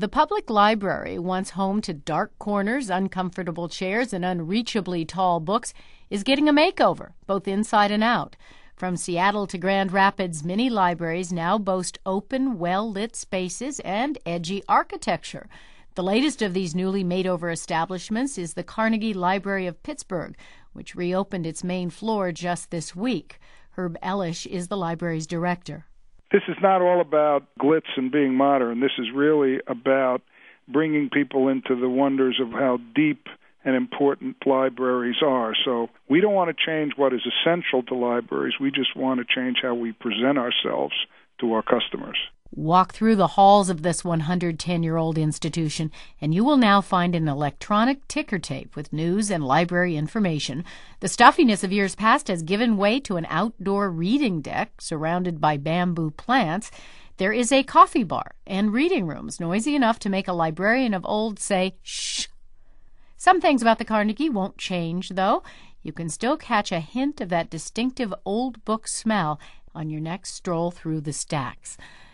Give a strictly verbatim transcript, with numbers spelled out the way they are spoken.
The public library, once home to dark corners, uncomfortable chairs, and unreachably tall books, is getting a makeover, both inside and out. From Seattle to Grand Rapids, many libraries now boast open, well-lit spaces and edgy architecture. The latest of these newly made-over establishments is the Carnegie Library of Pittsburgh, which reopened its main floor just this week. Herb Elish is the library's director. This is not all about glitz and being modern. This is really about bringing people into the wonders of how deep and important libraries are. So we don't want to change what is essential to libraries. We just want to change how we present ourselves to our customers. Walk through the halls of this one hundred ten-year-old institution, and you will now find an electronic ticker tape with news and library information. The stuffiness of years past has given way to an outdoor reading deck surrounded by bamboo plants. There is a coffee bar and reading rooms noisy enough to make a librarian of old say, shh. Some things about the Carnegie won't change, though. You can still catch a hint of that distinctive old book smell on your next stroll through the stacks.